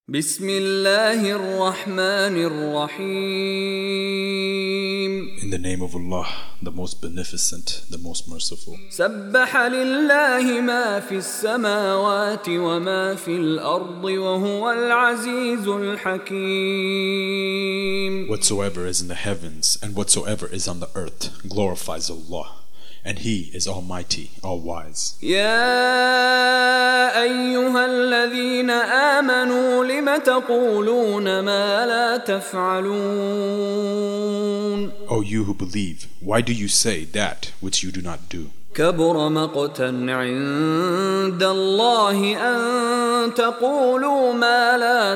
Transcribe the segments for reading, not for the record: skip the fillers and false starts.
بسم الله الرحمن الرحيم. In the name of Allah, the most beneficent, the most merciful. سبح لله ما في السماوات وما في الأرض وهو العزيز الحكيم. Whatsoever is in the heavens and whatsoever is on the earth glorifies Allah, and He is Almighty, All-Wise. يا أيها الذين آمنوا لم تقولون ما لا تفعلون. O you who believe, why do you say that which you do not do? كبر مقتا عند الله أن تقولوا ما لا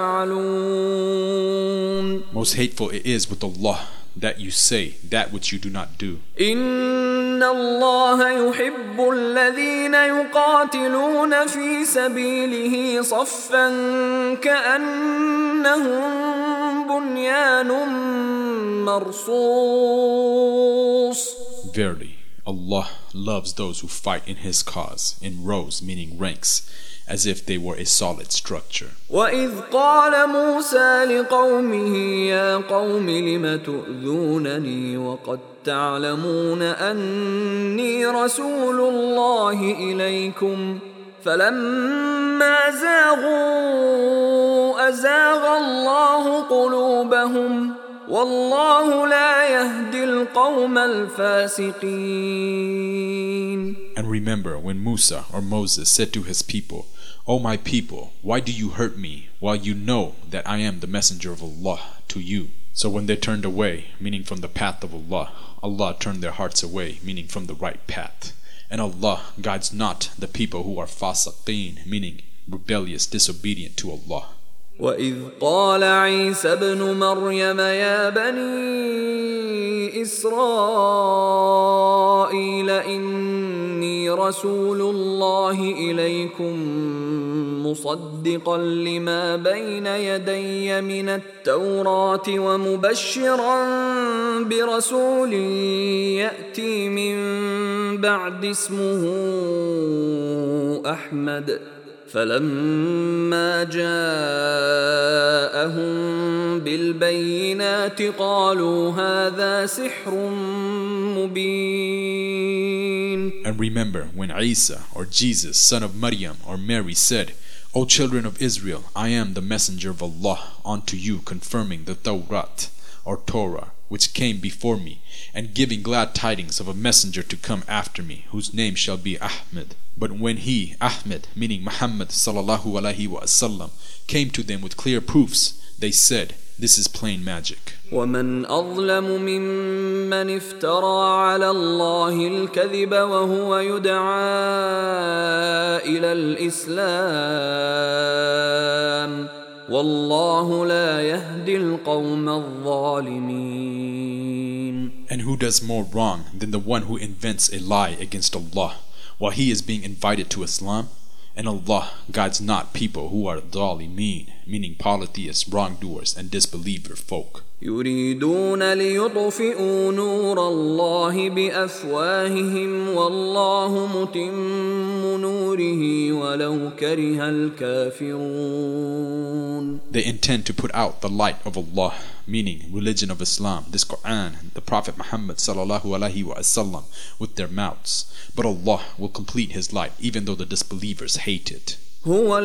تفعلون. Most hateful it is with Allah that you say that which you do not do. إن الله يحب الذين يقاتلون في سبيله صفا كأنهم بنيان مرصوص. Verily, Allah loves those who fight in His cause in rows, meaning ranks, as if they were a solid structure. وإذ قال موسى لقومه يا قوم لم تؤذونني وقد تعلمون أني رسول الله إليكم فلما زاغوا أزاغ الله قلوبهم والله لا يهدي القوم الفاسقين. And remember when Musa or Moses said to his people, O my people, why do you hurt me while you know that I am the messenger of Allah to you? So when they turned away, meaning from the path of Allah, Allah turned their hearts away, meaning from the right path. And Allah guides not the people who are fasiqeen, meaning rebellious, disobedient to Allah. وإذ قال عيسى ابن مريم يا بني إسرائيل إني رسول الله إليكم مصدقا لما بين يدي من التوراة ومبشرا برسول يأتي من بعد اسمه أحمد فلما جاءهم بالبينات قالوا هذا سحر مبين. And remember when Isa or Jesus, son of Maryam or Mary said, O children of Israel, I am the messenger of Allah unto you, confirming the Tawrat or Torah which came before me, and giving glad tidings of a messenger to come after me, whose name shall be Ahmed. But when he, Ahmed, meaning Muhammad sallallahu alaihi wasallam, came to them with clear proofs, they said, this is plain magic. ومن أظلم ممن افترى على الله الكذب وهو يدعى إلى الإسلام والله لا يهدي القوم الظالمين. And who does more wrong than the one who invents a lie against Allah while he is being invited to Islam? And Allah guides not people who are dhalimin, meaning polytheists, wrongdoers, and disbeliever folk. يريدون ليطفئوا نور الله بأفواههم والله متم نوره ولو كره الكافرون. They intend to put out the light of Allah, meaning religion of Islam, this Quran, the Prophet Muhammad sallallahu alaihi wasallam, with their mouths. But Allah will complete His light even though the disbelievers hate it. هو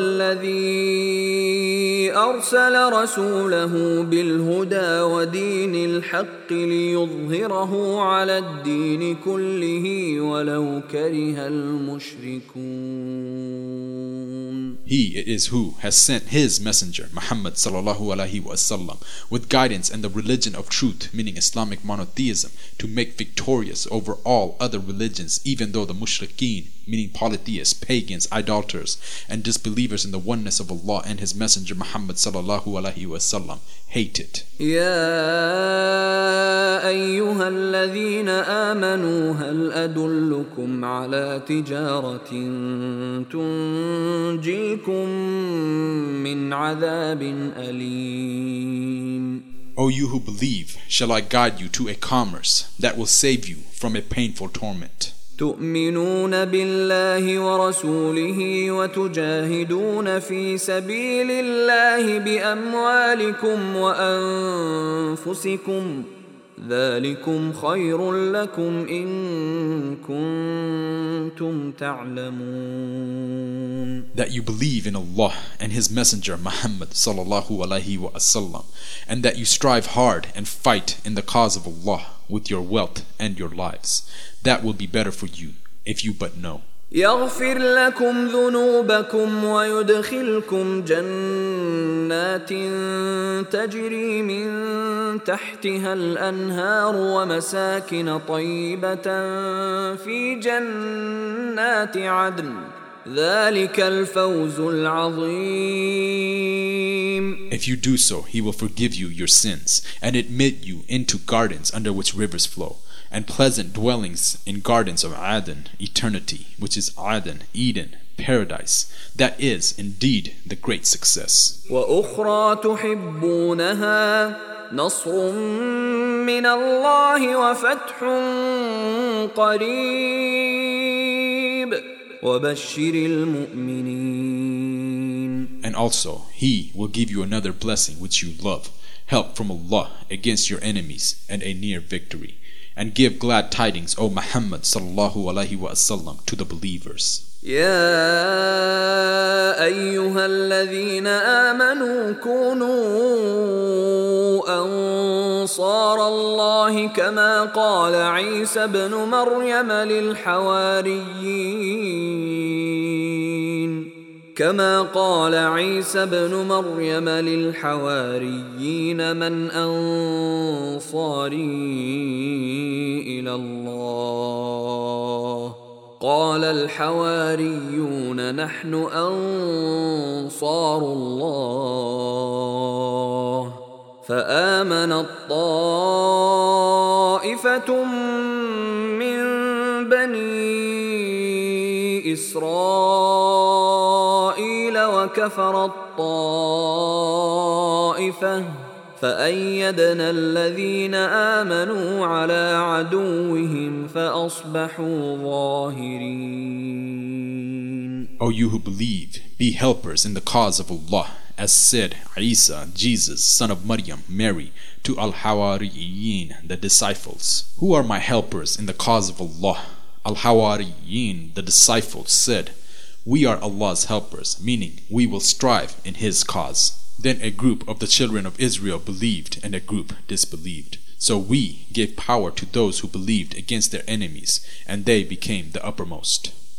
الذي أرسل رسوله بالهدى ودين الحق ليظهره على الدين كله ولو كره المشركون. He it is who has sent His messenger Muhammad sallallahu alaihi wasallam with guidance and the religion of truth, meaning Islamic monotheism, to make victorious over all other religions, even though the mushrikeen, meaning polytheists, pagans, idolaters, and disbelievers in the oneness of Allah and His messenger Muhammad sallallahu alaihi wasallam hate it. يا أيها الذين آمنوا هل أدلكم على تجارة تنجيكم من عذاب أليم. O you who believe, shall I guide you to a commerce that will save you from a painful torment? تؤمنون بالله ورسوله وتجاهدون في سبيل الله بأموالكم وأنفسكم ذلكم خير لكم إن كنتم تعلمون. That you believe in Allah and His Messenger Muhammad sallallahu alaihi wasallam, and that you strive hard and fight in the cause of Allah with your wealth and your lives. That will be better for you if you but know. يغفر لكم ذنوبكم ويدخلكم جنات تجري من تحتها الأنهار ومساكن طيبة في جنات عدن ذلك الفوز العظيم. If you do so, He will forgive you your sins and admit you into gardens under which rivers flow, and pleasant dwellings in gardens of Aden, eternity, which is Aden, Eden, paradise. That is indeed the great success. وأخرى تحبونها نصر من الله وفتح قريب وبشر المؤمنين. And also, He will give you another blessing which you love, help from Allah against your enemies, and a near victory. And give glad tidings, O Muhammad sallallahu alaihi wasallam, to the believers. يا أيها الذين آمنوا كونوا أنصار الله كما قال عيسى ابن مريم للحواريين من أنصاري إلى الله قال الحواريون نحن أنصار الله فآمنت طائفة من بني إسرائيل وكفرت طائفة فأيدنا الذين آمنوا على عدوهم فأصبحوا ظاهرين. O you who believe, be helpers in the cause of Allah, as said Isa, Jesus, son of Maryam, Mary, to Al-Hawariyin, the disciples. Who are my helpers in the cause of Allah? Al-Hawariyin, the disciples, said, we are Allah's helpers, meaning we will strive in His cause. Then a group of the children of Israel believed and a group disbelieved. So we gave power to those who believed against their enemies, and they became the uppermost.